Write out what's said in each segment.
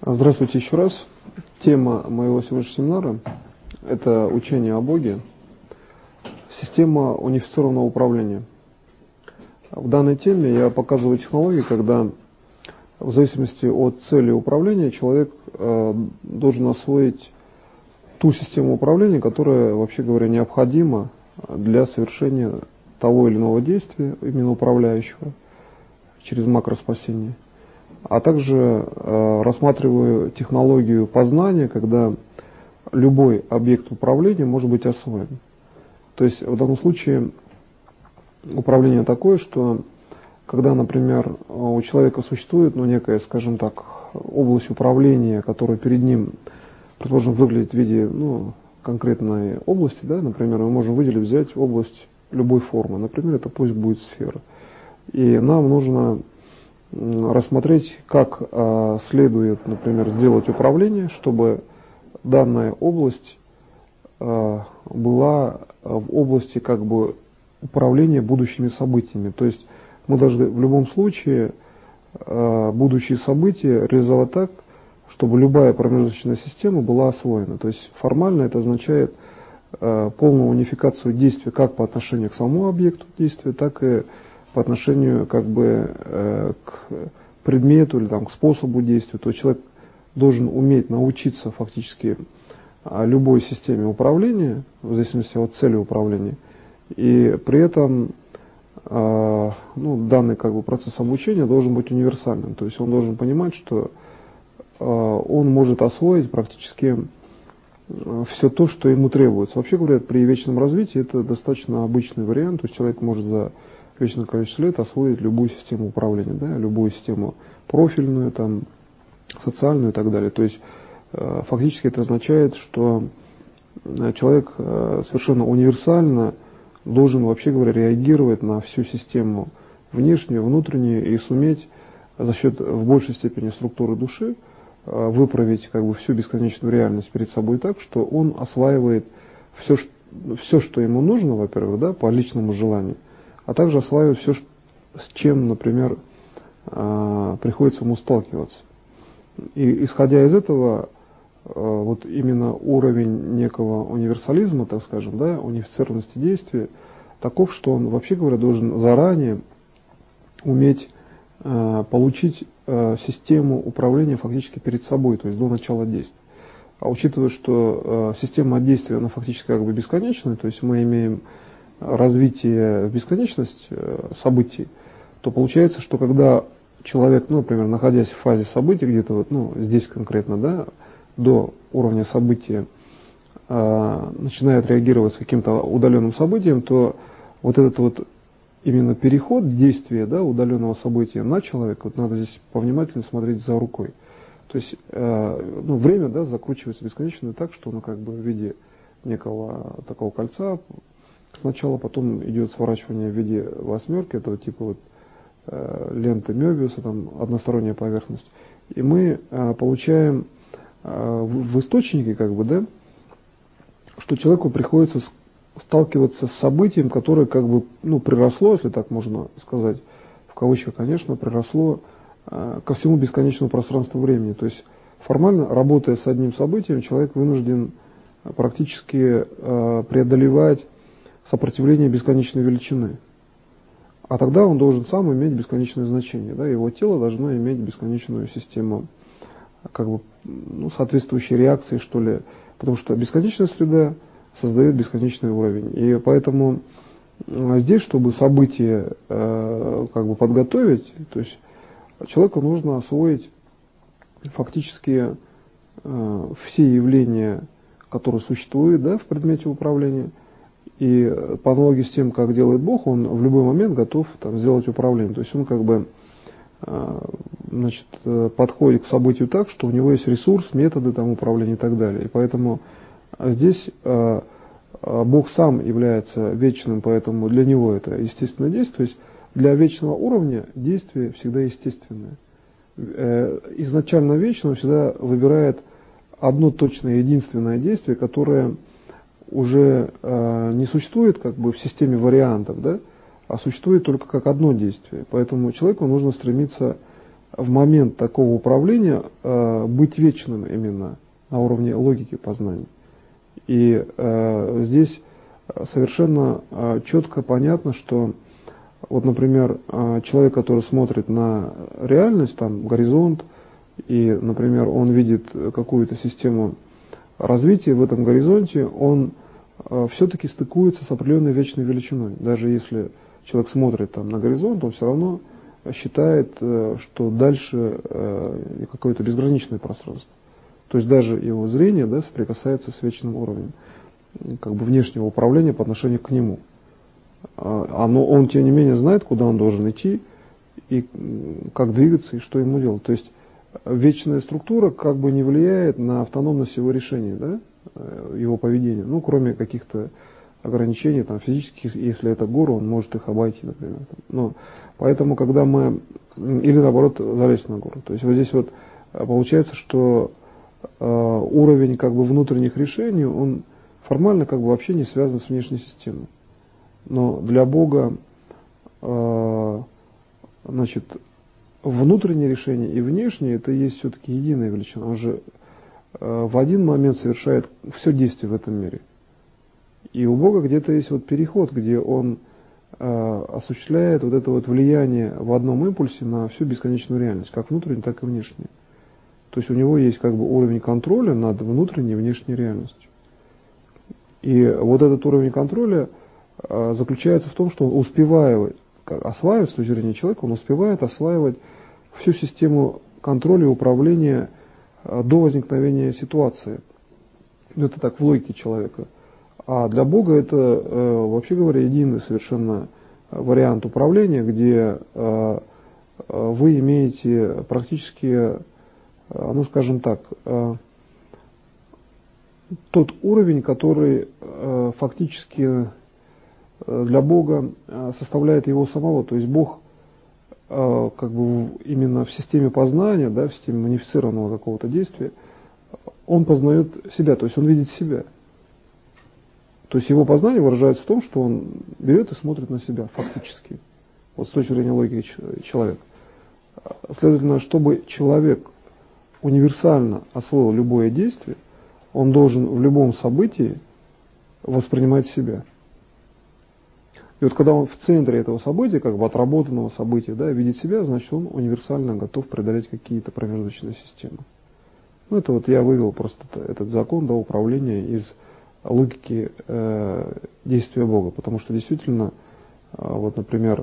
Здравствуйте еще раз. Тема моего сегодняшнего семинара – это учение о Боге, система унифицированного управления. В данной теме я показываю технологии, когда в зависимости от цели управления человек должен освоить ту систему управления, которая, вообще говоря, необходима для совершения того или иного действия, именно управляющего, через макроспасение. А также рассматриваю технологию познания, когда любой объект управления может быть освоен. То есть в данном случае управление такое, что когда, например, у человека существует некая, скажем так, область управления, которая перед ним, предположим, выглядит в виде конкретной области, да, например, мы можем выделить, взять область любой формы, например, это пусть будет сфера. И нам нужно рассмотреть, как следует, например, сделать управление, чтобы данная область была в области управления будущими событиями. То есть мы должны в любом случае будущие события реализовать так, чтобы любая промежуточная система была освоена. То есть формально это означает полную унификацию действия как по отношению к самому объекту действия, так и по отношению к предмету или к способу действия. То есть человек должен уметь научиться фактически любой системе управления, в зависимости от цели управления, и при этом данный процесс обучения должен быть универсальным. То есть он должен понимать, что он может освоить практически все то, что ему требуется. Вообще говоря, при вечном развитии это достаточно обычный вариант. То есть человек может за вечное количество лет освоить любую систему управления, да, любую систему профильную, социальную и так далее. То есть фактически это означает, что человек совершенно универсально должен, вообще говоря, реагировать на всю систему внешнюю, внутреннюю и суметь за счет в большей степени структуры души выправить всю бесконечную реальность перед собой так, что он осваивает все, что ему нужно, во-первых, да, по личному желанию, а также осваивает все, с чем, например, приходится ему сталкиваться. И исходя из этого, вот именно уровень некого универсализма, так скажем, да, унифицированности действия, таков, что он, вообще говоря, должен заранее уметь получить систему управления фактически перед собой, то есть до начала действия. А учитывая, что система действия, она фактически бесконечная, то есть мы имеем развитие в бесконечность событий, то получается, что когда человек, например, находясь в фазе событий, где-то здесь конкретно, да, до уровня события, начинает реагировать с каким-то удаленным событием, то вот этот именно переход действия, да, удаленного события на человека, надо здесь повнимательно смотреть за рукой. То есть время, да, закручивается бесконечно так, что оно в виде некого такого кольца сначала, потом идет сворачивание в виде восьмерки, этого типа ленты Мёбиуса, односторонняя поверхность. И мы получаем в источнике, да, что человеку приходится сталкиваться с событием, которое приросло, если так можно сказать, в кавычках, конечно, приросло ко всему бесконечному пространству времени. То есть формально, работая с одним событием, человек вынужден практически преодолевать сопротивление бесконечной величины. А тогда он должен сам иметь бесконечное значение. Да? Его тело должно иметь бесконечную систему соответствующей реакции, что ли. Потому что бесконечная среда создает бесконечный уровень. И поэтому здесь, чтобы событие подготовить, то есть человеку нужно освоить фактически все явления, которые существуют, да, в предмете управления. И по аналогии с тем, как делает Бог, он в любой момент готов сделать управление. То есть он подходит к событию так, что у него есть ресурс, методы управления и так далее. И поэтому здесь Бог сам является вечным, поэтому для него это естественное действие. То есть для вечного уровня действие всегда естественное. Изначально вечного всегда выбирает одно точное, единственное действие, которое уже не существует в системе вариантов, да, а существует только как одно действие. Поэтому человеку нужно стремиться в момент такого управления быть вечным именно на уровне логики познания. И здесь совершенно четко понятно, что вот, например, человек, который смотрит на реальность, там, горизонт, и, например, он видит какую-то систему развития в этом горизонте, он все-таки стыкуется с определенной вечной величиной. Даже если человек смотрит там на горизонт, он все равно считает, что дальше какое-то безграничное пространство. То есть даже его зрение, да, соприкасается с вечным уровнем как бы внешнего управления по отношению к нему. Но он, тем не менее, знает, куда он должен идти, и как двигаться, и что ему делать. То есть вечная структура как бы не влияет на автономность его решений, да, его поведения, ну, кроме каких-то ограничений там, физических, если это горы, он может их обойти, например. Но, поэтому, когда мы, или наоборот, залезть на гору. То есть вот здесь вот получается, что уровень как бы внутренних решений, он формально как бы вообще не связан с внешней системой. Но для Бога, значит, внутреннее решение и внешнее, это есть все-таки единая величина. Он же в один момент совершает все действие в этом мире. И у Бога где-то есть вот переход, где Он осуществляет вот это вот влияние в одном импульсе на всю бесконечную реальность, как внутреннюю, так и внешнюю. То есть у Него есть как бы уровень контроля над внутренней и внешней реальностью. И вот этот уровень контроля заключается в том, что он успевает осваивать, с точки зрения человека, он успевает осваивать всю систему контроля и управления до возникновения ситуации. Это так в логике человека. А для Бога это, вообще говоря, единый совершенно вариант управления, где вы имеете практически, ну скажем так, тот уровень, который фактически для Бога составляет его самого. То есть Бог как бы именно в системе познания, да, в системе манифицированного какого-то действия, он познает себя, то есть он видит себя. То есть его познание выражается в том, что он берет и смотрит на себя фактически, вот с точки зрения логики человека. Следовательно, чтобы человек универсально освоил любое действие, он должен в любом событии воспринимать себя. И вот когда он в центре этого события, как бы отработанного события, да, видит себя, значит он универсально готов преодолеть какие-то промежуточные системы. Ну, это вот я вывел просто этот закон, да, управления из логики действия Бога. Потому что действительно, вот, например,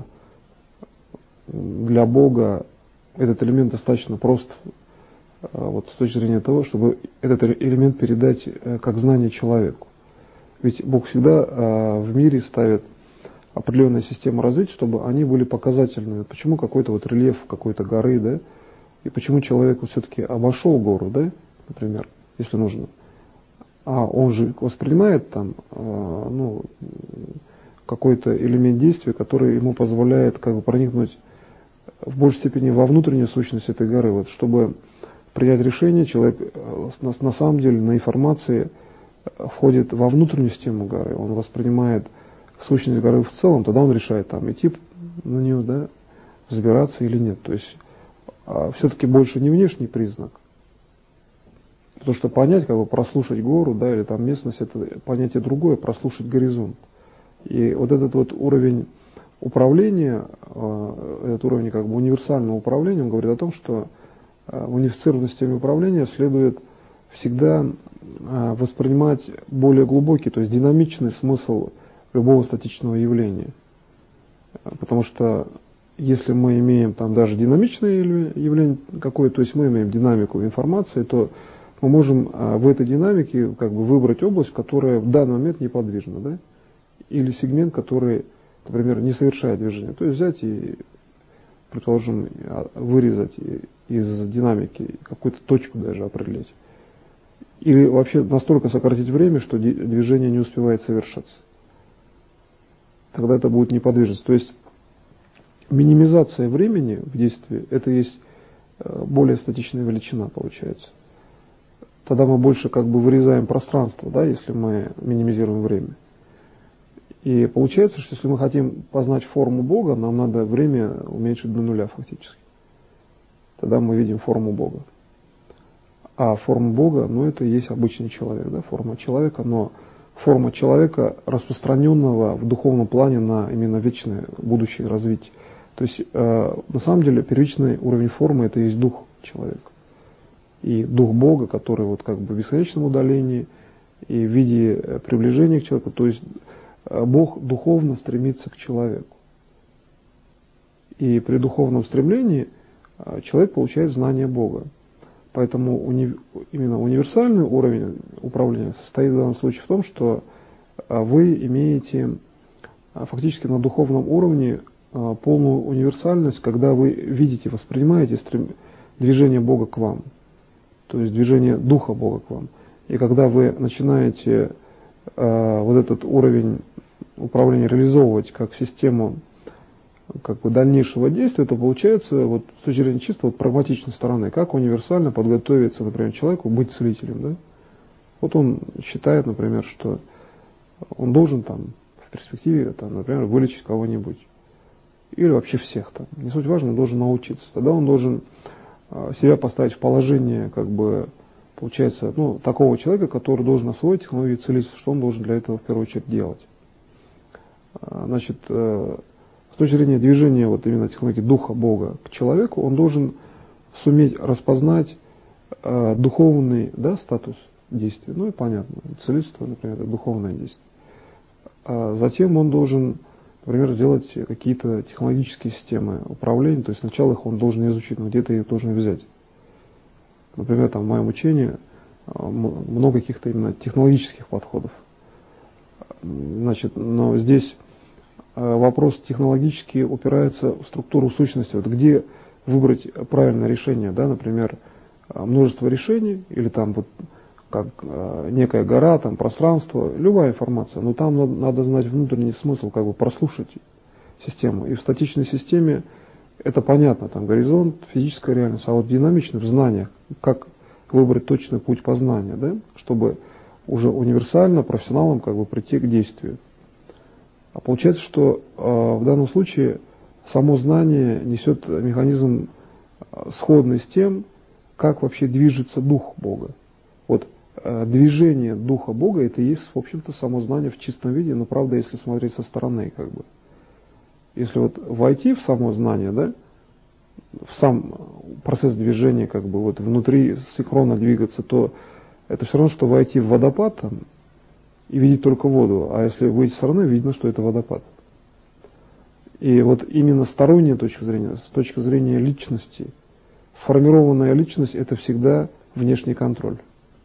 для Бога этот элемент достаточно прост, вот, с точки зрения того, чтобы этот элемент передать как знание человеку. Ведь Бог всегда в мире ставит определенная система развития, чтобы они были показательными. Почему какой-то вот рельеф какой-то горы, да, и почему человек вот все-таки обошел гору, да, например, если нужно. А он же воспринимает там, ну, какой-то элемент действия, который ему позволяет как бы проникнуть в большей степени во внутреннюю сущность этой горы. Вот, чтобы принять решение, человек на самом деле на информации входит во внутреннюю систему горы, он воспринимает сущность горы в целом, тогда он решает там идти на нее, да, взбираться или нет. То есть все-таки больше не внешний признак. Потому что понять, как бы прослушать гору, да, или там местность, это понятие другое, прослушать горизонт. И вот этот вот уровень управления, этот уровень как бы универсального управления, он говорит о том, что в унифицированной системе управления следует всегда воспринимать более глубокий, то есть динамичный смысл любого статичного явления. Потому что если мы имеем там даже динамичное явление какое-то, то есть мы имеем динамику информации, то мы можем в этой динамике как бы выбрать область, которая в данный момент неподвижна, да? Или сегмент, который, например, не совершает движение. То есть взять и, предположим, вырезать из динамики какую-то точку даже определить. Или вообще настолько сократить время, что движение не успевает совершаться. Тогда это будет неподвижность. То есть минимизация времени в действии, это есть более статичная величина, получается. Тогда мы больше как бы вырезаем пространство, да, если мы минимизируем время. И получается, что если мы хотим познать форму Бога, нам надо время уменьшить до нуля фактически. тогда мы видим форму Бога. А форма Бога, ну, это и есть обычный человек, да, форма человека, но форма человека, распространенного в духовном плане на именно вечное будущее развитие. То есть, на самом деле, первичный уровень формы – это и есть дух человека. И дух Бога, который вот как бы в бесконечном удалении и в виде приближения к человеку, то есть Бог духовно стремится к человеку. И при духовном стремлении человек получает знание Бога. Поэтому именно универсальный уровень управления состоит в данном случае в том, что вы имеете фактически на духовном уровне полную универсальность, когда вы видите, воспринимаете движение Бога к вам, то есть движение Духа Бога к вам. И когда вы начинаете вот этот уровень управления реализовывать как систему как бы дальнейшего действия, то получается вот с точки зрения чисто вот прагматичной стороны, как универсально подготовиться, например, человеку быть целителем. Да? Вот он считает, например, что он должен там в перспективе, там, например, вылечить кого-нибудь. Или вообще всех там. Не суть важно, он должен научиться. Тогда он должен себя поставить в положение, как бы, получается, ну, такого человека, который должен освоить технологию целительства. Что он должен для этого в первую очередь делать? Значит, с точки зрения движения вот именно технологии духа Бога к человеку, он должен суметь распознать духовный, да, статус действия. Ну и понятно, целительство, например, это духовное действие. Затем он должен, например, сделать какие-то технологические системы управления, то есть сначала их он должен изучить, но где-то их должен взять. Например, там в моем учении много каких-то именно технологических подходов. Значит, но здесь вопрос технологически упирается в структуру сущности. Вот где выбрать правильное решение, да, например, множество решений, или там вот как некая гора, там пространство, любая информация, но там надо знать внутренний смысл, как бы прослушать систему. И в статичной системе это понятно, там горизонт, физическая реальность, а вот в динамичных знаниях, как выбрать точный путь познания, да, чтобы уже универсально, профессионалам как бы прийти к действию. А получается, что в данном случае само знание несет механизм сходный с тем, как вообще движется дух Бога. Вот движение духа Бога это и есть, в общем-то, само знание в чистом виде, но правда, если смотреть со стороны, как бы. Если вот войти в само знание, да, в сам процесс движения, как бы вот внутри синхронно двигаться, то это все равно, что войти в водопад там, и видеть только воду, а если выйти со стороны, видно, что это водопад. И вот именно сторонняя точка зрения, с точки зрения личности, сформированная личность – это всегда внешний контроль.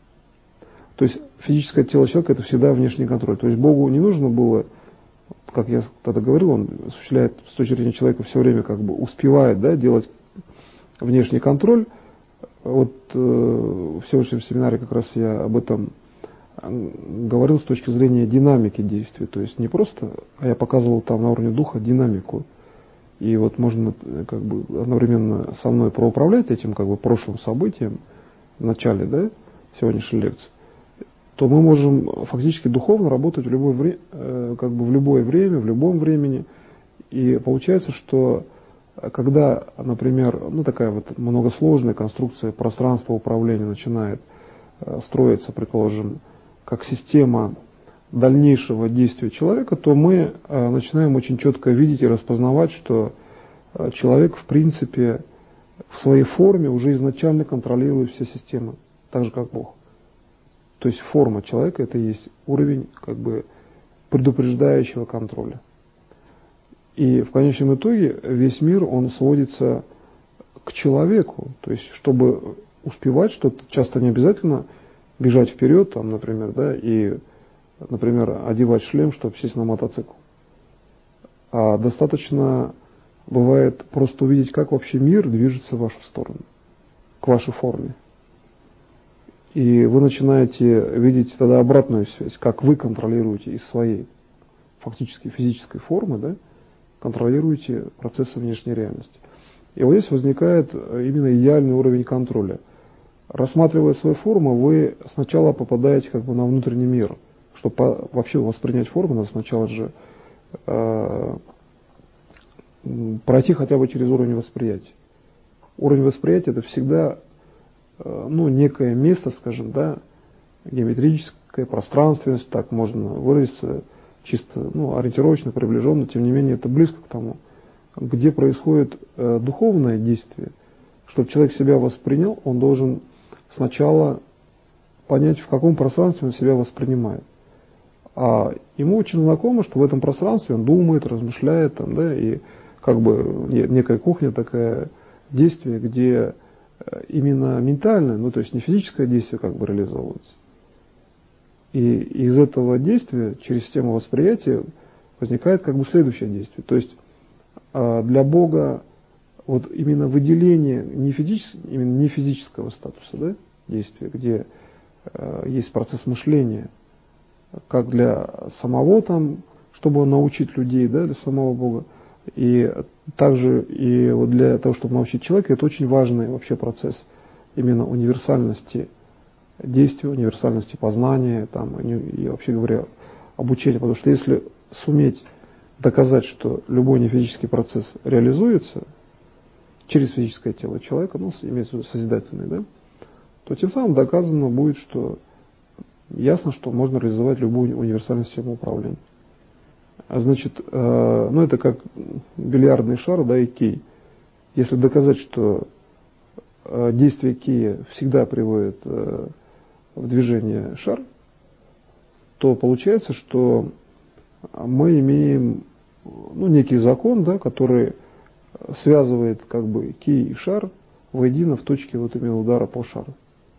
То есть физическое тело человека – это всегда внешний контроль. То есть Богу не нужно было, как я тогда говорил, он осуществляет с точки зрения человека все время как бы успевает, да, делать внешний контроль. Вот в сегодняшнем семинаре как раз я об этом говорил с точки зрения динамики действия. То есть не просто, а я показывал там на уровне духа динамику. И вот можно как бы одновременно со мной проуправлять этим как бы прошлым событием в начале, да, сегодняшней лекции, то мы можем фактически духовно работать в любое, как бы в любое время, в любом времени. И получается, что когда, например, ну такая вот многосложная конструкция пространства управления начинает строиться, предположим, как система дальнейшего действия человека, то мы начинаем очень четко видеть и распознавать, что человек в принципе в своей форме уже изначально контролирует все системы, так же как Бог. То есть форма человека это и есть уровень как бы предупреждающего контроля. И в конечном итоге весь мир он сводится к человеку, то есть чтобы успевать что-то, часто не обязательно бежать вперед, там, например, да, и, например, одевать шлем, чтобы сесть на мотоцикл. А достаточно бывает просто увидеть, как вообще мир движется в вашу сторону, к вашей форме. И вы начинаете видеть тогда обратную связь, как вы контролируете из своей фактически физической формы, да, контролируете процессы внешней реальности. И вот здесь возникает именно идеальный уровень контроля. Рассматривая свою форму, вы сначала попадаете как бы на внутренний мир. Чтобы вообще воспринять форму, надо сначала же пройти хотя бы через уровень восприятия. уровень восприятия — это всегда некое место, скажем, да, геометрическая пространственность, так можно выразиться, чисто ориентировочно, приближенно, тем не менее это близко к тому, где происходит духовное действие. Чтобы человек себя воспринял, он должен сначала понять, в каком пространстве он себя воспринимает. А ему очень знакомо, что в этом пространстве он думает, размышляет, и как бы некая кухня такая, действие, где именно ментальное, то есть не физическое действие как бы реализовывается. И из этого действия через систему восприятия возникает как бы следующее действие. То есть для Бога вот именно выделение именно не физического статуса, да, действия, где есть процесс мышления, как для самого чтобы научить людей, да, для самого Бога, и также и вот для того, чтобы научить человека, это очень важный вообще процесс именно универсальности действия, универсальности познания, и вообще говоря, обучения. Потому что если суметь доказать, что любой нефизический процесс реализуется через физическое тело человека, имеется в виду созидательный, да, то тем самым доказано будет, что ясно, что можно реализовать любую универсальную систему управления. Значит, это как бильярдный шар, да, и кей. Если доказать, что действие кия всегда приводит в движение шар, то получается, что мы имеем некий закон, да, который связывает как бы кий и шар воедино в точке вот именно удара по шару.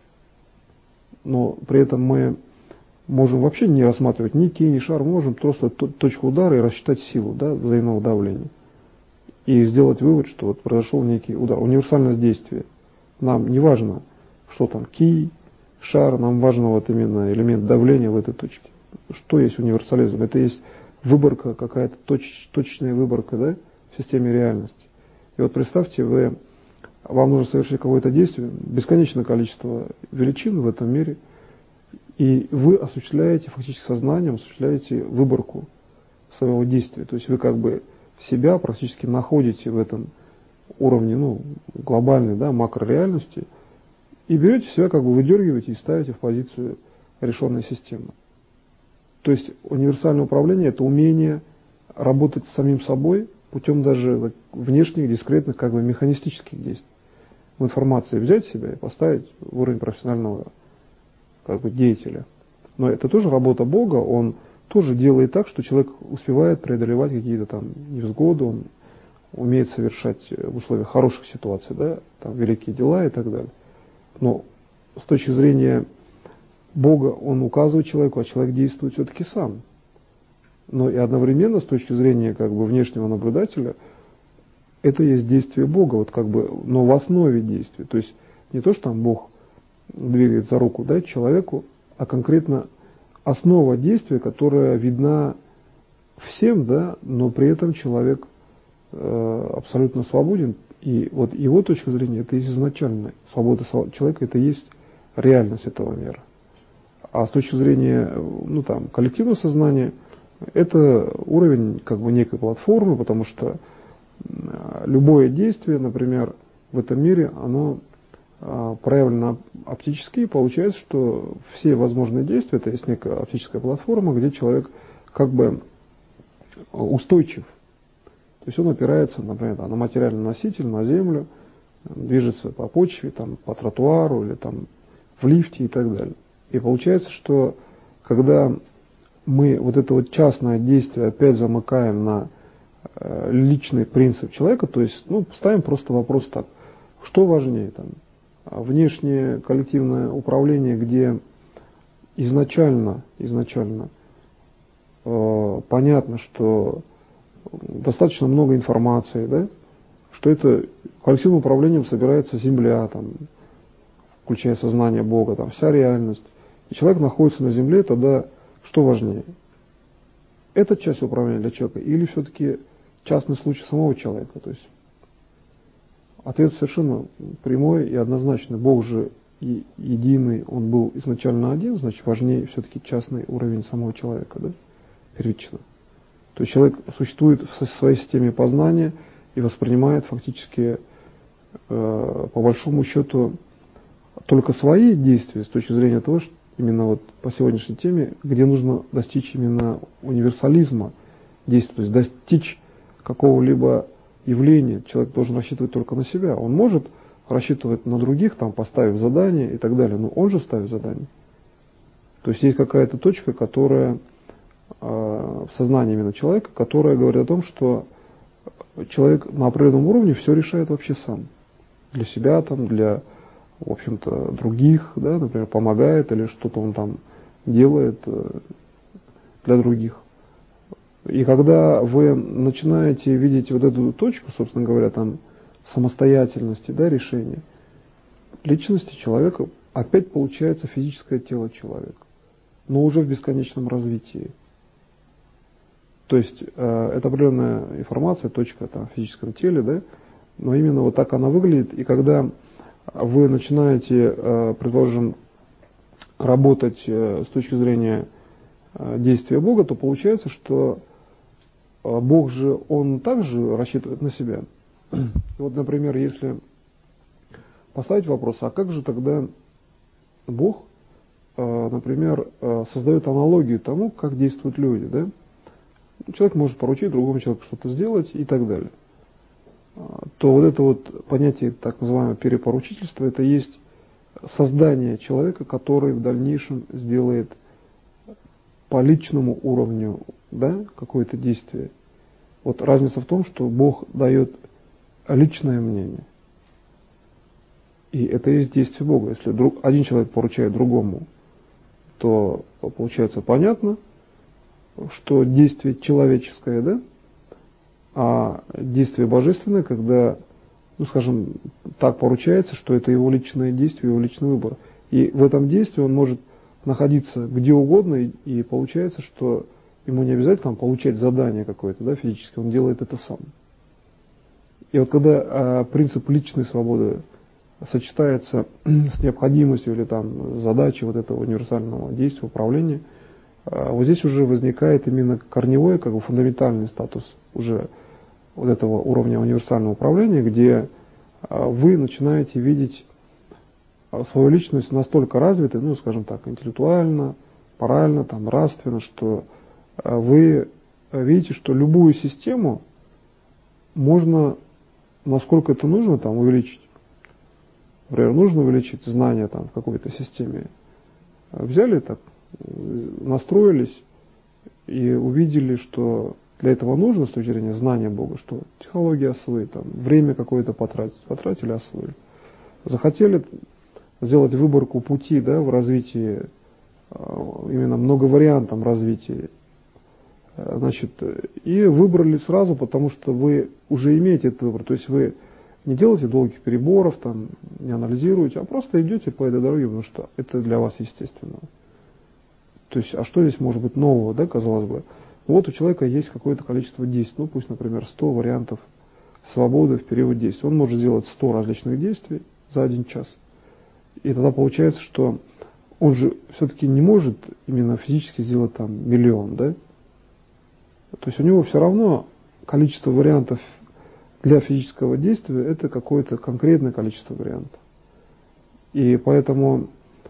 Но при этом мы можем вообще не рассматривать ни кий, ни шар, мы можем просто точку удара и рассчитать силу, да, взаимного давления. И сделать вывод, что вот произошел некий удар. Универсальность действия. Нам не важно, что там кий, шар, нам важен вот именно элемент давления в этой точке. Что есть универсализм? Это есть выборка, какая-то точечная выборка, да, в системе реальности. И вот представьте, вам нужно совершить какое-то действие, бесконечное количество величин в этом мире, и вы осуществляете, фактически сознанием, осуществляете выборку своего действия. То есть вы как бы себя практически находите в этом уровне, глобальной, да, макрореальности, и берете себя, как бы выдергиваете и ставите в позицию решенной системы. То есть универсальное управление — это умение работать с самим собой путем даже внешних, дискретных, как бы механистических действий. В информации взять себя и поставить в уровень профессионального как бы деятеля. Но это тоже работа Бога, он тоже делает так, что человек успевает преодолевать какие-то невзгоды, он умеет совершать в условиях хороших ситуаций, да, великие дела и так далее. Но с точки зрения Бога он указывает человеку, а человек действует все-таки сам. Но и одновременно с точки зрения как бы внешнего наблюдателя это есть действие Бога, вот как бы, но в основе действия. То есть не то, что Бог двигает за руку, да, человеку, а конкретно основа действия, которая видна всем, да, но при этом человек абсолютно свободен. И вот его точка зрения — это есть изначальная свобода человека, это есть реальность этого мира. А с точки зрения коллективного сознания это уровень как бы некой платформы, потому что любое действие, например, в этом мире, оно проявлено оптически, и получается, что все возможные действия — это есть некая оптическая платформа, где человек как бы устойчив. То есть он опирается, например, на материальный носитель, на землю, движется по почве, по тротуару или в лифте и так далее. И получается, что когда мы вот это вот частное действие опять замыкаем на личный принцип человека, то есть, ставим просто вопрос так: что важнее, внешнее коллективное управление, где изначально понятно, что достаточно много информации, да, что это коллективным управлением собирается Земля, включая сознание Бога, вся реальность, и человек находится на Земле, тогда что важнее? Эта часть управления для человека или все-таки частный случай самого человека? То есть ответ совершенно прямой и однозначный. Бог же единый, он был изначально один, значит важнее все-таки частный уровень самого человека, да, первично. То есть человек существует в своей системе познания и воспринимает фактически по большому счету только свои действия с точки зрения того, что именно вот по сегодняшней теме, где нужно достичь именно универсализма действия, то есть достичь какого-либо явления. Человек должен рассчитывать только на себя. Он может рассчитывать на других, там, поставив задание и так далее, но он же ставит задание. То есть есть какая-то точка, которая в сознании именно человека, которая говорит о том, что человек на определенном уровне все решает вообще сам. Для себя, там, для, в общем-то, других, да, например, помогает или что-то он там делает для других. И когда вы начинаете видеть вот эту точку, собственно говоря, там, самостоятельности, да, решения, личности человека опять получается физическое тело человека, но уже в бесконечном развитии. То есть это определенная информация, точка там, в физическом теле, да, но именно вот так она выглядит. И когда вы начинаете, предположим, работать с точки зрения действия Бога, то получается, что Бог же, Он также рассчитывает на себя. Вот, например, если поставить вопрос, а как же тогда Бог, например, создает аналогию тому, как действуют люди, да? Человек может поручить другому человеку что-то сделать и так далее. То вот это вот понятие так называемого перепоручительства, это есть создание человека, который в дальнейшем сделает по личному уровню, да, какое-то действие. Вот разница в том, что Бог дает личное мнение. И это и есть действие Бога. Если один человек поручает другому, то получается понятно, что действие человеческое, да, а действие божественное, когда, ну, скажем, так поручается, что это его личное действие, его личный выбор. И в этом действии он может находиться где угодно, и получается, что ему не обязательно там получать задание какое-то, да, физически, он делает это сам. И вот когда принцип личной свободы сочетается с необходимостью или там задачей вот этого универсального действия, управления, вот здесь уже возникает именно корневой, как бы фундаментальный статус уже вот этого уровня универсального управления, где вы начинаете видеть свою личность настолько развитой, ну, скажем так, интеллектуально, морально, там, нравственно, что вы видите, что любую систему можно, насколько это нужно, там, увеличить. Например, нужно увеличить знания там, в какой-то системе. Взяли так, настроились и увидели, что для этого нужно с точки зрения знания Бога, что технологии освоить, там, время какое-то потратили, освоили. Захотели сделать выборку пути, да, в развитии, именно многовариантом развития, значит, и выбрали сразу, потому что вы уже имеете этот выбор. То есть вы не делаете долгих переборов, там, не анализируете, а просто идете по этой дороге, потому что это для вас естественно. То есть, а что здесь может быть нового, да, казалось бы? Вот у человека есть какое-то количество действий, ну пусть, например, 100 вариантов свободы в период действий. Он может сделать 100 различных действий за 1 час. И тогда получается, что он же все-таки не может именно физически сделать там 1 миллион, да? То есть у него все равно количество вариантов для физического действия это какое-то конкретное количество вариантов. И поэтому,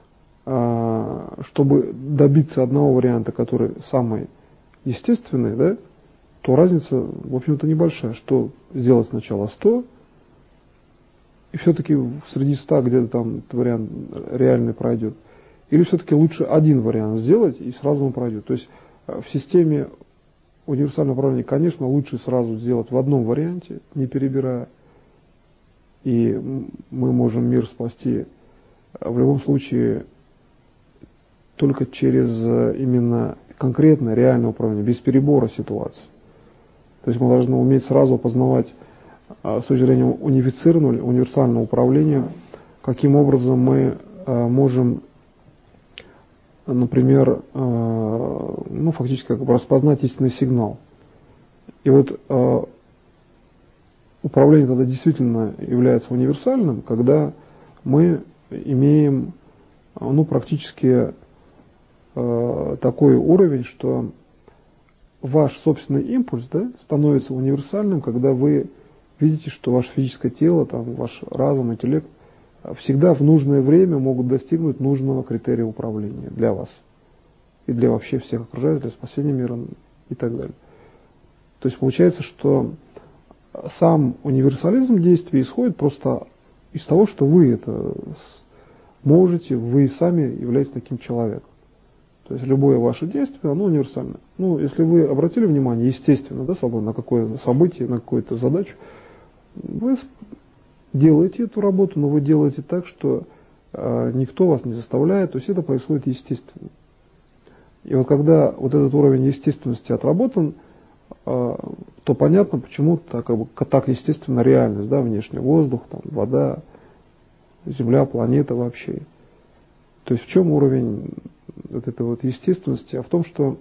чтобы добиться одного варианта, который самый естественный, да, то разница, в общем-то, небольшая. Что сделать сначала 100, и все-таки среди 100 где-то там этот вариант реальный пройдет. Или все-таки лучше один вариант сделать, и сразу он пройдет. То есть в системе универсального управления, конечно, лучше сразу сделать в одном варианте, не перебирая. И мы можем мир спасти в любом случае только через именно конкретное, реальное управление, без перебора ситуации. То есть мы должны уметь сразу познавать с точки зрения унифицированного, универсального управления, каким образом мы можем, например, ну, фактически как бы распознать истинный сигнал. И вот управление тогда действительно является универсальным, когда мы имеем, ну, практически такой уровень, что ваш собственный импульс, да, становится универсальным, когда вы видите, что ваше физическое тело, там, ваш разум, интеллект всегда в нужное время могут достигнуть нужного критерия управления для вас и для вообще всех окружающих, для спасения мира и так далее. То есть получается, что сам универсализм действий исходит просто из того, что вы это можете, вы сами являетесь таким человеком. То есть любое ваше действие, оно универсально. Ну, если вы обратили внимание, естественно, да, на какое-то событие, на какую-то задачу, вы делаете эту работу, но вы делаете так, что никто вас не заставляет, то есть это происходит естественно. И вот когда вот этот уровень естественности отработан, то понятно, почему так естественно реальность, да, внешний воздух, там, вода, Земля, планета вообще. То есть в чем уровень вот этой вот естественности? А в том, что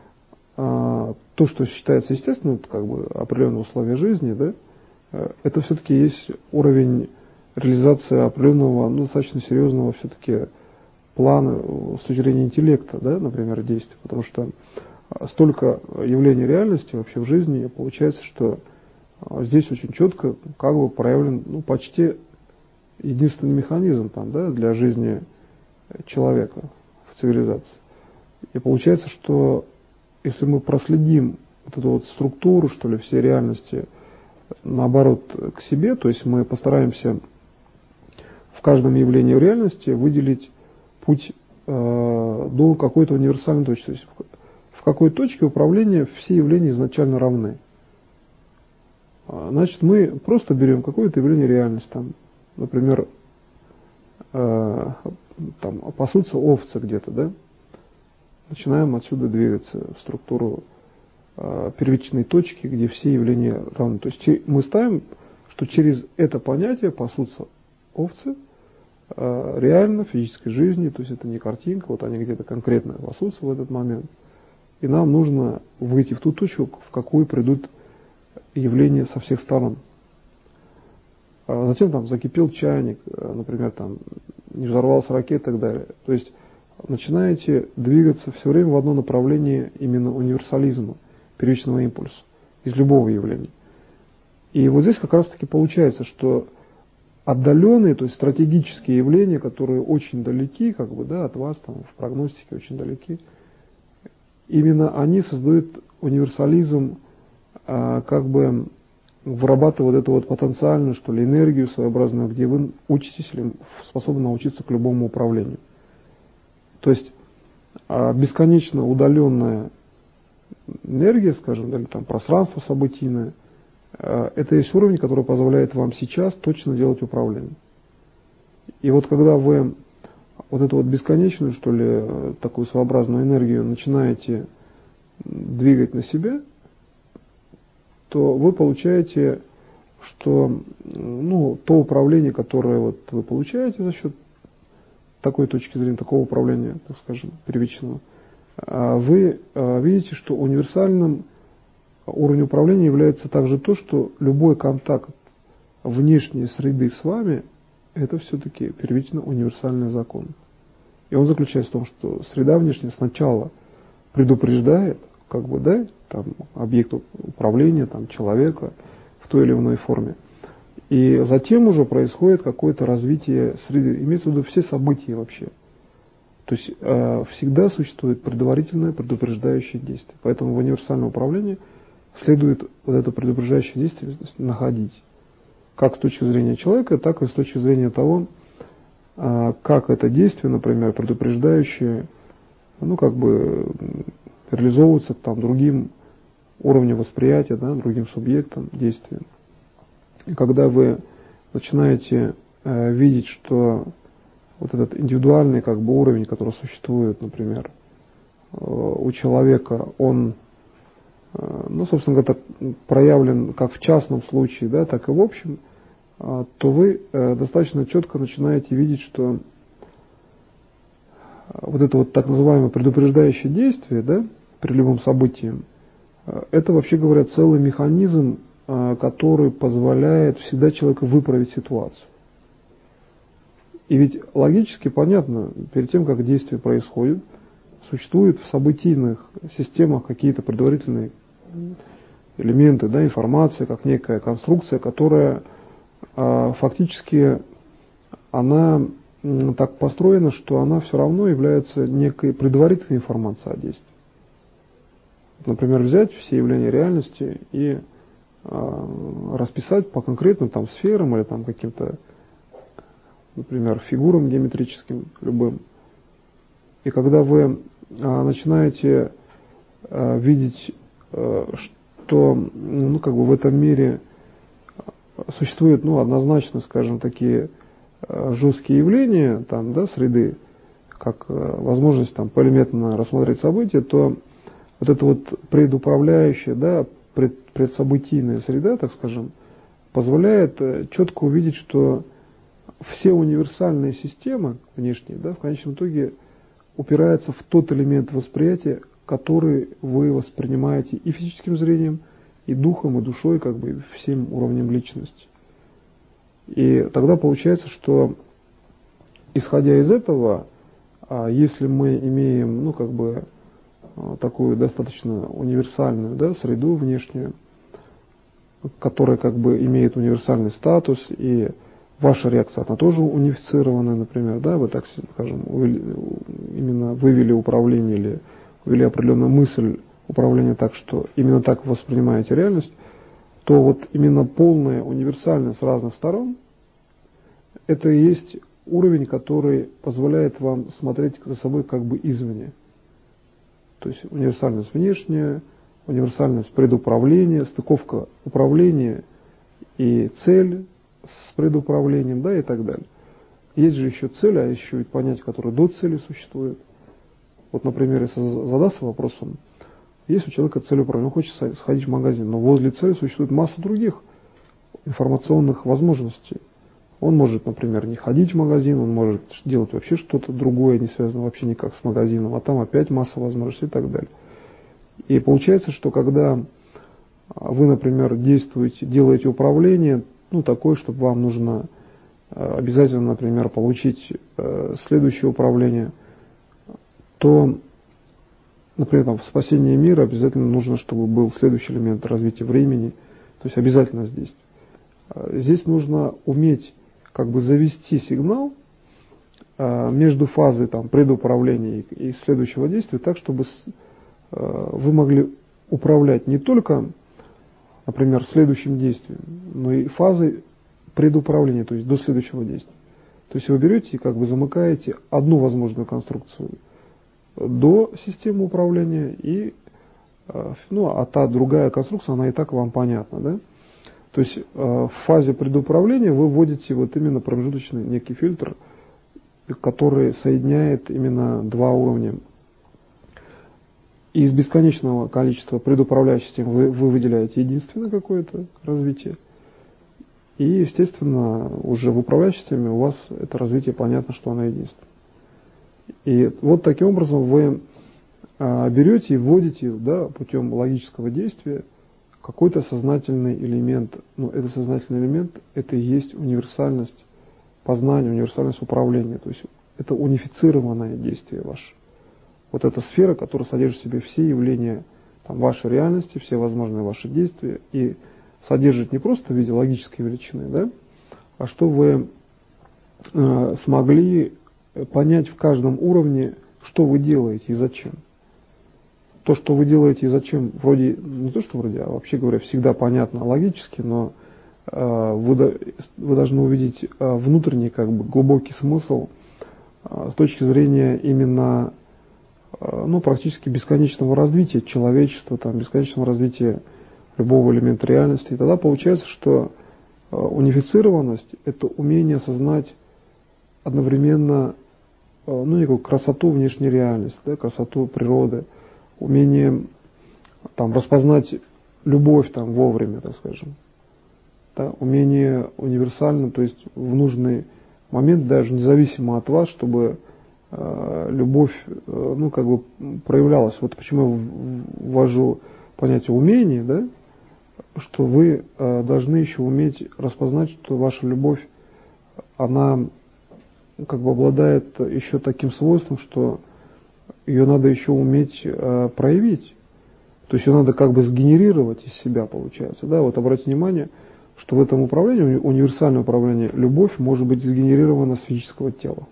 то, что считается естественным, как бы определенные условия жизни, да, это все-таки есть уровень реализации определенного, ну, достаточно серьезного все-таки плана с точки зрения интеллекта, да, например, действий. Потому что столько явлений реальности вообще в жизни, получается, что здесь очень четко как бы проявлен, ну, почти единственный механизм там, да, для жизни человека в цивилизации. И получается, что если мы проследим вот эту вот структуру, что ли, всей реальности, наоборот, к себе, то есть мы постараемся в каждом явлении реальности выделить путь до какой-то универсальной точки. То есть в какой точке управления все явления изначально равны. Значит, мы просто берем какое-то явление реальности, там, например, там пасутся овцы где-то, да? Начинаем отсюда двигаться в структуру первичной точки, где все явления равны. То есть мы ставим, что через это понятие пасутся овцы реально, в физической жизни, то есть это не картинка, вот они где-то конкретно пасутся в этот момент. И нам нужно выйти в ту точку, в какую придут явления со всех сторон. Затем там закипел чайник, например, там не взорвался ракета и так далее. То есть начинаете двигаться все время в одно направление именно универсализма, первичного импульса, из любого явления. И вот здесь как раз таки получается, что отдаленные, то есть стратегические явления, которые очень далеки, как бы, да, от вас, там, в прогностике очень далеки, именно они создают универсализм, как бы вырабатывая вот эту вот потенциальную, что ли, энергию своеобразную, где вы учитесь или способны научиться к любому управлению. То есть бесконечно удаленная энергия, скажем, или там пространство событийное, это есть уровень, который позволяет вам сейчас точно делать управление. И вот когда вы вот эту вот бесконечную, что ли, такую своеобразную энергию начинаете двигать на себя, то вы получаете, что, ну, то управление, которое вот вы получаете за счет такой точки зрения, такого управления, так скажем, первичного, вы видите, что универсальным уровнем управления является также то, что любой контакт внешней среды с вами – это все-таки первично универсальный закон. И он заключается в том, что среда внешняя сначала предупреждает, как бы, да, там, объект управления, там, человека в той или иной форме. И затем уже происходит какое-то развитие среды. Имеется в виду все события вообще. То есть всегда существует предварительное предупреждающее действие. Поэтому в универсальном управлении следует вот это предупреждающее действие находить. Как с точки зрения человека, так и с точки зрения того, как это действие, например, предупреждающее, ну, как бы реализовывается там другим уровнем восприятия, да, другим субъектом действия. И когда вы начинаете видеть, что вот этот индивидуальный как бы уровень, который существует, например, у человека, он, ну, собственно говоря, проявлен как в частном случае, да, так и в общем, то вы достаточно четко начинаете видеть, что вот это вот так называемое предупреждающее действие, да, при любом событии, это, вообще говоря, целый механизм, который позволяет всегда человеку выправить ситуацию. И ведь логически понятно, перед тем, как действие происходит, существуют в событийных системах какие-то предварительные элементы, да, информация, как некая конструкция, которая фактически она так построена, что она все равно является некой предварительной информацией о действии. Например, взять все явления реальности и расписать по конкретным там сферам или там каким-то, например, фигурам геометрическим любым. И когда вы начинаете видеть, что в этом мире существуют однозначно, скажем, такие жесткие явления там, да, среды, как возможность там поэлементно рассмотреть события, то вот эта вот предуправляющая, да, предсобытийная среда, так скажем, позволяет четко увидеть, что все универсальные системы внешние, да, в конечном итоге упираются в тот элемент восприятия, который вы воспринимаете и физическим зрением, и духом, и душой, как бы и всем уровнем личности. И тогда получается, что исходя из этого, если мы имеем, такую достаточно универсальную, да, среду внешнюю, которая как бы имеет универсальный статус, и ваша реакция, она тоже унифицированная, например, да, вы, так скажем, именно вывели управление или ввели определенную мысль управления так, что именно так вы воспринимаете реальность, то вот именно полная универсальность с разных сторон, это и есть уровень, который позволяет вам смотреть за собой как бы извне. То есть универсальность внешняя, универсальность предуправления, стыковка управления и цель с предуправлением, да, и так далее. Есть же еще цель, а еще ведь понятие, которое до цели существует. Вот, например, если задаться вопросом, есть у человека цель управления, он хочет сходить в магазин, но возле цели существует масса других информационных возможностей. Он может, например, не ходить в магазин, он может делать вообще что-то другое, не связанное вообще никак с магазином, а там опять масса возможностей и так далее. И получается, что когда вы, например, делаете управление, такое, чтобы вам нужно обязательно, например, получить следующее управление, то, например, там, в спасении мира обязательно нужно, чтобы был следующий элемент развития времени, то есть обязательно здесь. Здесь нужно уметь как бы завести сигнал между фазой там, предуправления и следующего действия так, чтобы вы могли управлять не только, например, следующим действием, но и фазой предуправления, то есть до следующего действия. То есть вы берете и как бы замыкаете одну возможную конструкцию до системы управления, а та другая конструкция, она и так вам понятна, да? То есть в фазе предуправления вы вводите вот именно промежуточный некий фильтр, который соединяет именно два уровня. И из бесконечного количества предуправляющих систем вы выделяете единственное какое-то развитие. И, естественно, уже в управляющей системе у вас это развитие понятно, что оно единственное. И вот таким образом вы берете и вводите, да, путем логического действия какой-то сознательный элемент. Этот сознательный элемент – это и есть универсальность познания, универсальность управления. То есть это унифицированное действие ваше. Вот эта сфера, которая содержит в себе все явления там, вашей реальности, все возможные ваши действия, и содержит не просто в виде логической величины, да, а что вы смогли понять в каждом уровне, что вы делаете и зачем. То, что вы делаете и зачем, вроде, не то что вроде, а вообще говоря, всегда понятно логически, но вы должны увидеть внутренний, как бы, глубокий смысл с точки зрения именно практически бесконечного развития человечества, там, бесконечного развития любого элемента реальности. И тогда получается, что унифицированность – это умение осознать одновременно некую красоту внешней реальности, да, красоту природы, умение там, распознать любовь там, вовремя, так скажем, да, умение универсально, то есть в нужный момент, даже независимо от вас, чтобы любовь проявлялась. Вот почему я ввожу понятие умения, да, что вы должны еще уметь распознать, что ваша любовь, она как бы обладает еще таким свойством, что ее надо еще уметь проявить. То есть ее надо как бы сгенерировать из себя, получается. Да? Вот обратите внимание, что в этом управлении, универсальное управление, любовь может быть сгенерирована с физического тела.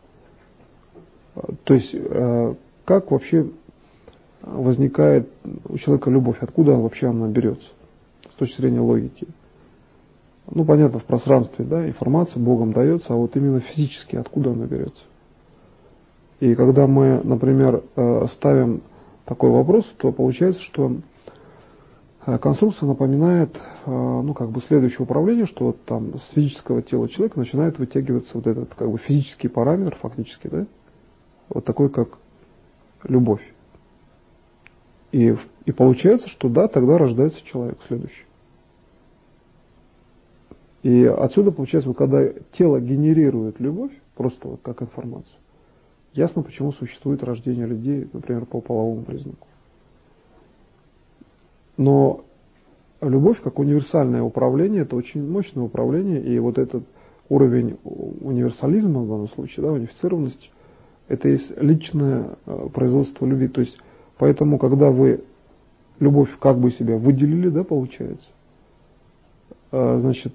То есть как вообще возникает у человека любовь, откуда вообще она берется, с точки зрения логики. Ну, понятно, в пространстве, да, информация Богом дается, а вот именно физически откуда она берется. И когда мы, например, ставим такой вопрос, то получается, что конструкция напоминает, ну, как бы следующее управление, что вот там с физического тела человека начинает вытягиваться вот этот, как бы, физический параметр, фактически, да, вот такой, как любовь. И получается, что да, тогда рождается человек следующий. И отсюда получается, вот когда тело генерирует любовь, просто вот как информацию, ясно, почему существует рождение людей, например, по половому признаку. Но любовь как универсальное управление, это очень мощное управление, и вот этот уровень универсализма в данном случае, да, унифицированности, это есть личное производство любви. То есть, поэтому, когда вы любовь как бы себя выделили, да, получается, значит,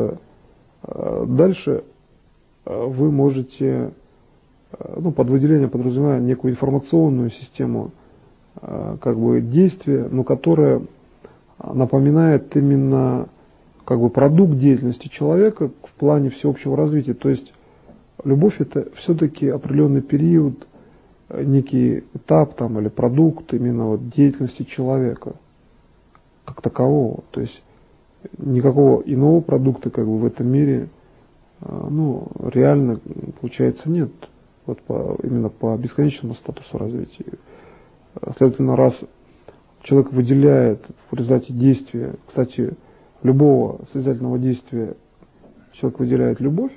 дальше вы можете, ну, под выделение подразумевая некую информационную систему, как бы, действия, но которая напоминает именно, как бы, продукт деятельности человека в плане всеобщего развития. То есть любовь — это все-таки определенный период, некий этап там, или продукт именно вот деятельности человека как такового. То есть никакого иного продукта, как бы, в этом мире, ну, реально, получается, нет. Вот именно по бесконечному статусу развития. Следовательно, раз человек выделяет в результате действия, кстати, любого созидательного действия, человек выделяет любовь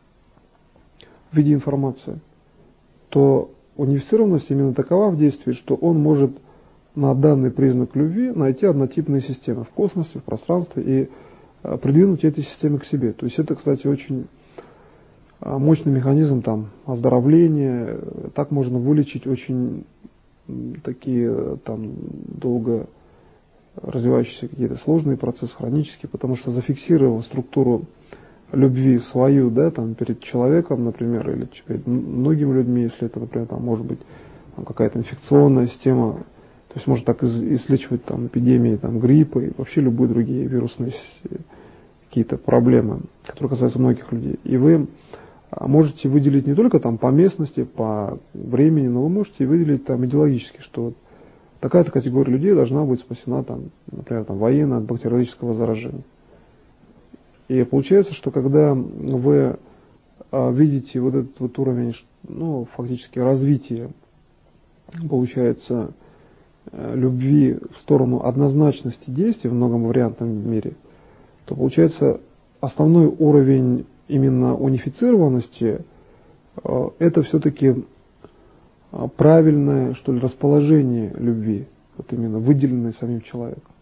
в виде информации, то унифицированность именно такова в действии, что он может на данный признак любви найти однотипные системы в космосе, в пространстве и придвинуть эти системы к себе. То есть это, кстати, очень мощный механизм там оздоровления. Так можно вылечить очень такие там долго развивающиеся какие-то сложные процессы, хронические, потому что зафиксировав структуру любви свою, да, там перед человеком, например, или перед многими людьми, если это, например, там может быть там какая-то инфекционная система, то есть может так излечивать там эпидемии там гриппа и вообще любые другие вирусные какие-то проблемы, которые касаются многих людей. И вы можете выделить не только там по местности, по времени, но вы можете выделить там идеологически, что вот такая-то категория людей должна быть спасена там, например, там военно от бактериологического заражения. И получается, что когда вы видите вот этот вот уровень, ну, фактически развития, получается, любви в сторону однозначности действий в многовариантном мире, то получается основной уровень именно унифицированности это все-таки правильное, что ли, расположение любви, вот именно выделенное самим человеком.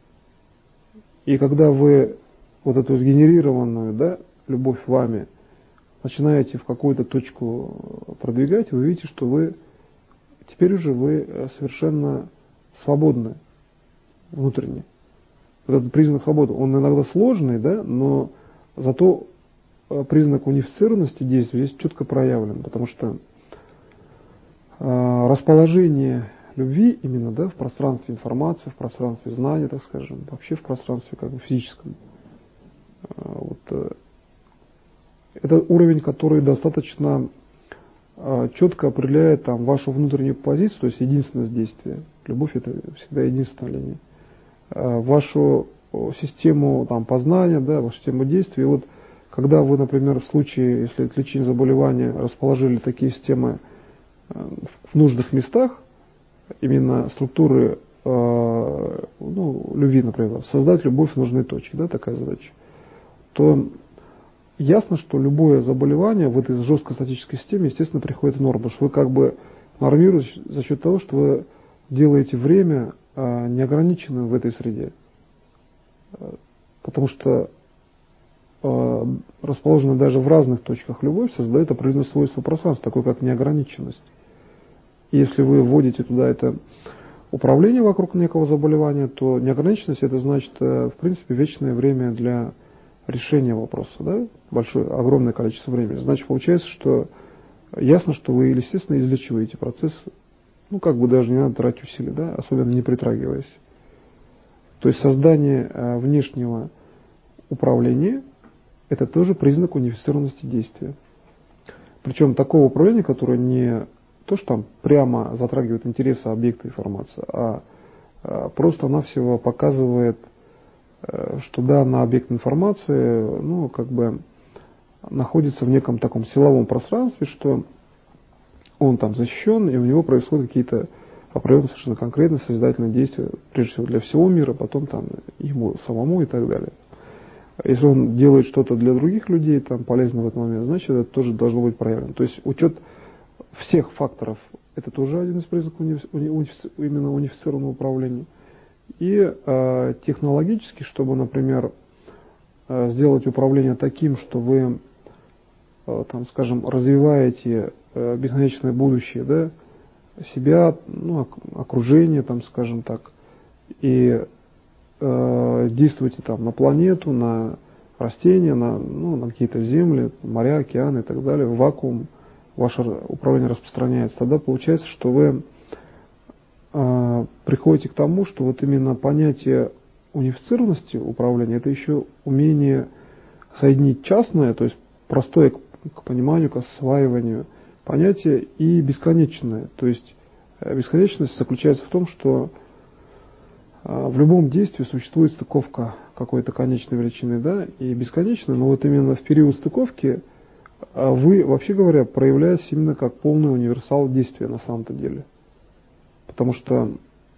И когда вы вот эту сгенерированную, да, любовь вами начинаете в какую-то точку продвигать, вы видите, что вы теперь уже вы совершенно свободны внутренне. Вот этот признак свободы, он иногда сложный, да, но зато признак унифицированности действий здесь четко проявлен, потому что расположение любви именно, да, в пространстве информации, в пространстве знания, так скажем, вообще в пространстве как бы физическом. Вот, это уровень, который достаточно четко определяет там вашу внутреннюю позицию, то есть единственность действия. Любовь — это всегда единственная линия. Вашу систему там познания, да, вашу систему действий. И вот когда вы, например, в случае, если от лечения заболевания расположили такие системы в нужных местах, именно структуры ну, любви, например, создать любовь в нужной точке, да, такая задача, то ясно, что любое заболевание в этой жесткой статической системе, естественно, приходит в норму, потому что вы как бы нормируете за счет того, что вы делаете время неограниченным в этой среде. Потому что расположенная даже в разных точках любовь создает определенное свойство пространства, такое как неограниченность. И если вы вводите туда это управление вокруг некого заболевания, то неограниченность это значит, в принципе, вечное время для решения вопроса, да? Огромное количество времени. Значит, получается, что ясно, что вы, естественно, излечиваете процесс, ну, как бы даже не надо тратить усилия, да? Особенно не притрагиваясь. То есть создание внешнего управления – это тоже признак унифицированности действия. Причем такого управления, которое не то, что там прямо затрагивает интересы объекта информации, а просто-навсего показывает, что данный объект информации, ну, как бы находится в неком таком силовом пространстве, что он там защищен, и у него происходят какие-то определенные совершенно конкретные созидательные действия, прежде всего для всего мира, потом там ему самому и так далее. Если он делает что-то для других людей, там полезно в этот момент, значит, это тоже должно быть проявлено. То есть учет всех факторов – это тоже один из признаков именно унифицированного управления. И технологически, чтобы, например, сделать управление таким, что вы, там, скажем, развиваете бесконечное будущее, да, себя, ну, окружение, там, скажем так, и действуете там на планету, на растения, на какие-то земли, моря, океаны и так далее, в вакуум ваше управление распространяется, тогда получается, что вы приходите к тому, что вот именно понятие унифицированности управления – это еще умение соединить частное, то есть простое к пониманию, к осваиванию понятие, и бесконечное. То есть бесконечность заключается в том, что в любом действии существует стыковка какой-то конечной величины, да, и бесконечной, но вот именно в период стыковки вы, вообще говоря, проявляетесь именно как полный универсал действия на самом-то деле. Потому что,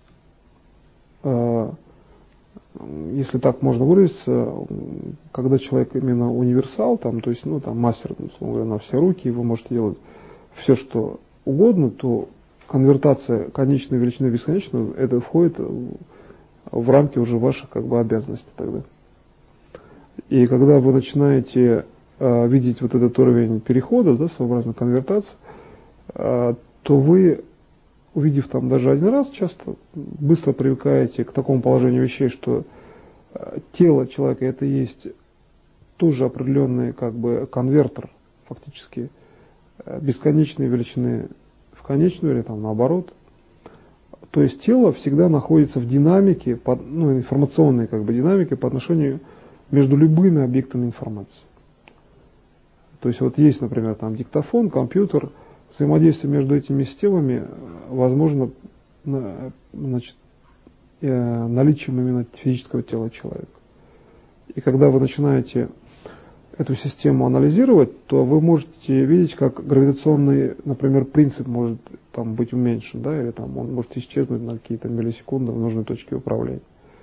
если так можно выразиться, когда человек именно универсал, там, то есть, ну, там, мастер, условно говоря, на все руки, и вы можете делать все, что угодно, то конвертация конечной величины в бесконечную, это входит в рамки уже ваших, как бы, обязанностей тогда. И когда вы начинаете видеть вот этот уровень перехода, да, своеобразной конвертации, то вы, увидев там даже один раз, часто быстро привыкаете к такому положению вещей, что тело человека это есть тоже определенный, как бы, конвертер, фактически, бесконечной величины в конечную или там наоборот. То есть тело всегда находится в динамике, информационной, как бы, динамике по отношению между любыми объектами информации. То есть вот есть, например, там диктофон, компьютер, взаимодействие между этими системами возможно, значит, наличием именно физического тела человека. И когда вы начинаете эту систему анализировать, то вы можете видеть, как гравитационный, например, принцип может там быть уменьшен, да, или там он может исчезнуть на какие-то миллисекунды в нужной точке управления.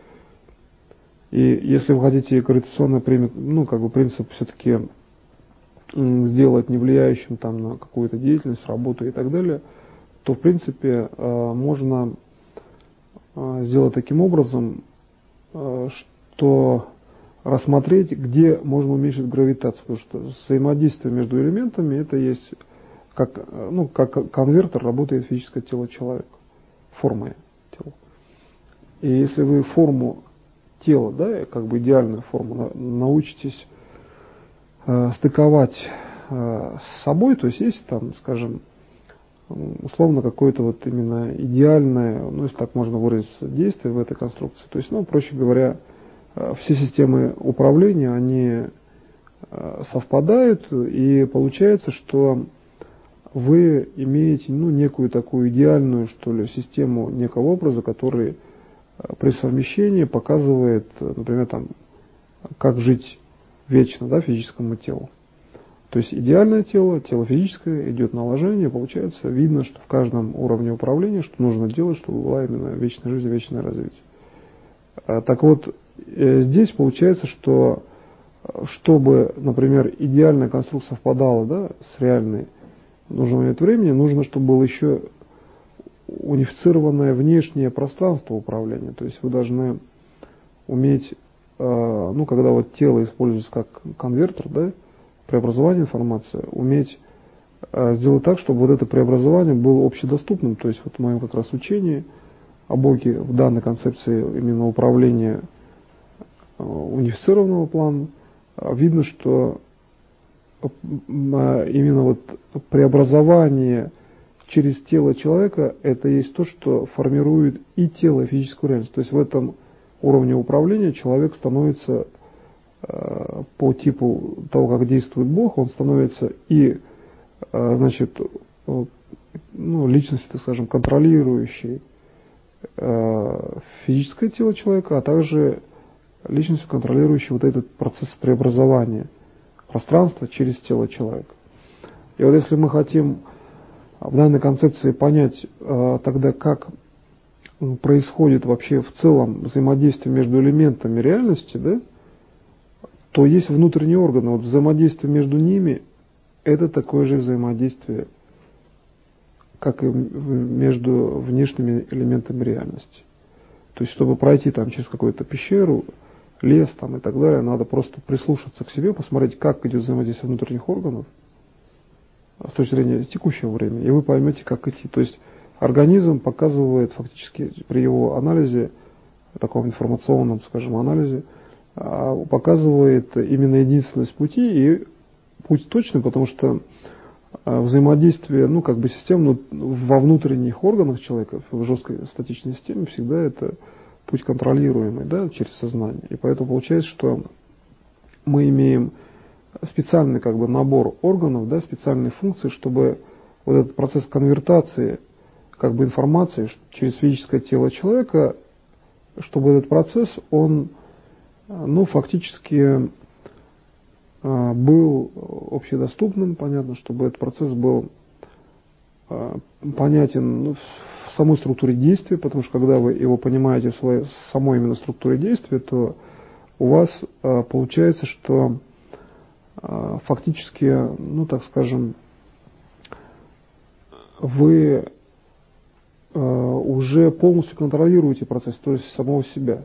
И если вы хотите гравитационный принцип все-таки сделать не влияющим там на какую-то деятельность, работу и так далее, то в принципе можно сделать таким образом, что рассмотреть, где можно уменьшить гравитацию, потому что взаимодействие между элементами это есть как конвертер работает физическое тело человека, форма тела. И если вы форму тела, да, как бы идеальную форму, научитесь стыковать с собой, то есть там, скажем, условно какое-то вот именно идеальное, если так можно выразиться, действие в этой конструкции. То есть, проще говоря, все системы управления, они совпадают, и получается, что вы имеете некую такую идеальную, что ли, систему некого образа, который при совмещении показывает, например, там, как жить вечно, да, физическому телу. То есть идеальное тело, тело физическое, идет наложение, получается, видно, что в каждом уровне управления, что нужно делать, чтобы была именно вечная жизнь, вечное развитие. Так вот, здесь получается, что чтобы, например, идеальная конструкция совпадала, да, с реальной, в нужный момент времени, нужно, чтобы было еще унифицированное внешнее пространство управления. То есть вы должны уметь, когда вот тело используется как конвертер, да, преобразование информации, уметь сделать так, чтобы вот это преобразование было общедоступным. То есть вот в моем как раз учении о Боге в данной концепции именно управления унифицированного плана, видно, что именно вот преобразование через тело человека — это есть то, что формирует и тело, и физическую реальность. То есть в этом уровне управления человек становится по типу того, как действует Бог, он становится и, значит, личностью, так скажем, контролирующей физическое тело человека, а также личностью, контролирующей вот этот процесс преобразования пространства через тело человека. И вот если мы хотим в данной концепции понять тогда, как происходит вообще в целом взаимодействие между элементами реальности, да, то есть внутренние органы. Вот взаимодействие между ними — это такое же взаимодействие, как и между внешними элементами реальности. То есть, чтобы пройти там через какую-то пещеру, лес там и так далее, надо просто прислушаться к себе, посмотреть, как идет взаимодействие внутренних органов с точки зрения текущего времени, и вы поймете, как идти. То есть организм показывает фактически при его анализе, таком информационном, скажем, анализе, показывает именно единственность пути, и путь точный, потому что взаимодействие, систем во внутренних органах человека, в жесткой статичной системе, всегда это путь контролируемый, да, через сознание. И поэтому получается, что мы имеем специальный набор органов, да, специальные функции, чтобы вот этот процесс конвертации информации через физическое тело человека, чтобы этот процесс, он фактически был общедоступным, понятно, чтобы этот процесс был понятен в самой структуре действия, потому что когда вы его понимаете в своей самой именно структуре действия, то у вас получается, что фактически, так скажем, вы уже полностью контролируете процесс, то есть самого себя.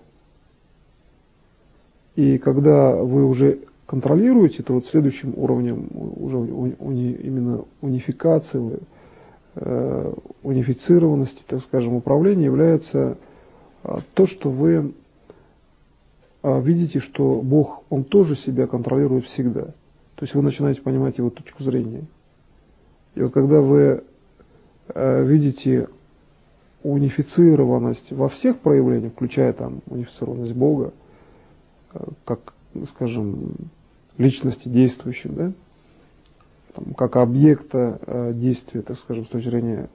И когда вы уже контролируете, то вот следующим уровнем уже именно унификации, унифицированности, так скажем, управления является то, что вы видите, что Бог, Он тоже себя контролирует всегда. То есть вы начинаете понимать Его точку зрения. И вот когда вы видите унифицированность во всех проявлениях, включая там унифицированность Бога, как, скажем, личности действующей, да, как объекта действия, так скажем, с точки зрения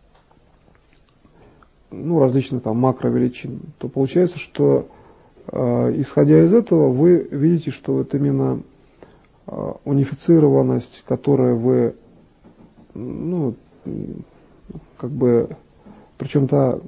различных макровеличин, то получается, что исходя из этого вы видите, что вот именно унифицированность, которую вы, причем та,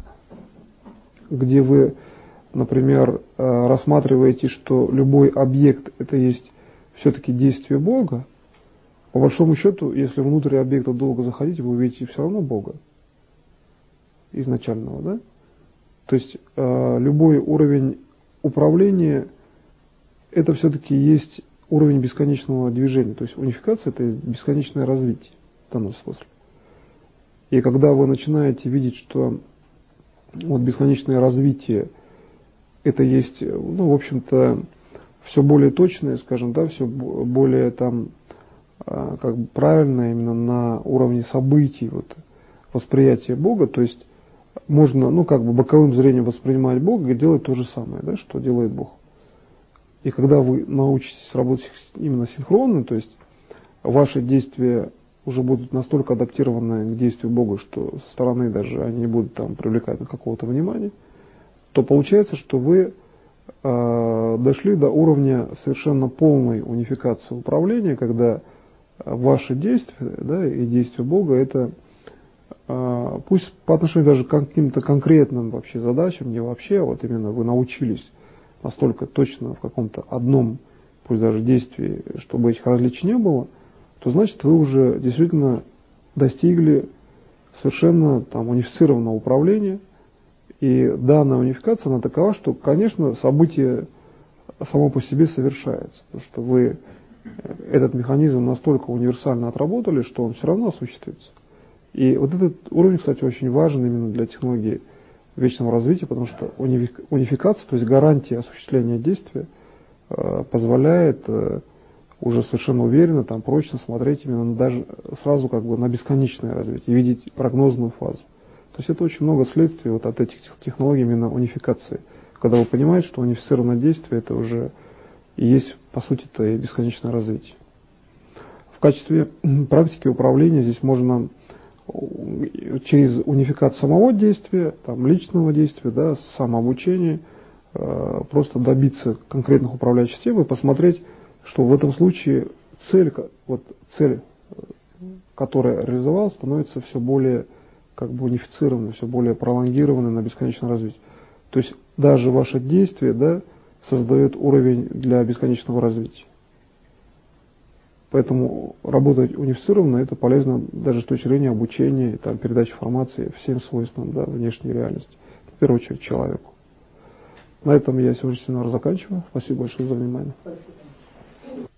где вы, например, рассматриваете, что любой объект — это есть все-таки действие Бога, по большому счету, если внутрь объекта долго заходить, вы увидите все равно Бога изначального, да? То есть любой уровень управления — это все-таки есть уровень бесконечного движения. То есть унификация — это бесконечное развитие в данном смысле. И когда вы начинаете видеть, что вот бесконечное развитие — это есть, в общем-то, все более точное, скажем, да, все более там правильно именно на уровне событий восприятия Бога, то есть можно, боковым зрением воспринимать Бога и делать то же самое, да, что делает Бог. И когда вы научитесь работать именно синхронно, то есть ваши действия уже будут настолько адаптированы к действию Бога, что со стороны даже они не будут там привлекать какого-то внимания, то получается, что вы дошли до уровня совершенно полной унификации управления, когда ваши действия, да, и действия Бога — это пусть по отношению даже к каким-то конкретным вообще задачам, не вообще, вот именно вы научились настолько точно в каком-то одном, пусть даже действии, чтобы этих различий не было, то значит вы уже действительно достигли совершенно там унифицированного управления. И данная унификация, она такова, что, конечно, событие само по себе совершается, потому что вы этот механизм настолько универсально отработали, что он все равно осуществится. И вот этот уровень, кстати, очень важен именно для технологии вечного развития, потому что унификация, то есть гарантия осуществления действия, позволяет уже совершенно уверенно, там, прочно смотреть именно даже сразу как бы на бесконечное развитие, видеть прогнозную фазу. То есть это очень много следствий вот от этих технологий именно унификации. Когда вы понимаете, что унифицированное действие это уже и есть, по сути-то, и бесконечное развитие. В качестве практики управления здесь можно через унификацию самого действия, там, личного действия, да, самообучения, просто добиться конкретных управляющих систем и посмотреть, что в этом случае цель, которая реализовалась, становится все более как бы унифицированной, все более пролонгированной на бесконечное развитие. То есть даже ваше действие, да, создает уровень для бесконечного развития. Поэтому работать унифицированно это полезно даже с точки зрения обучения, там, передачи информации всем свойствам, да, внешней реальности, в первую очередь человеку. На этом я сегодняшний семинар заканчиваю. Спасибо большое за внимание. Спасибо.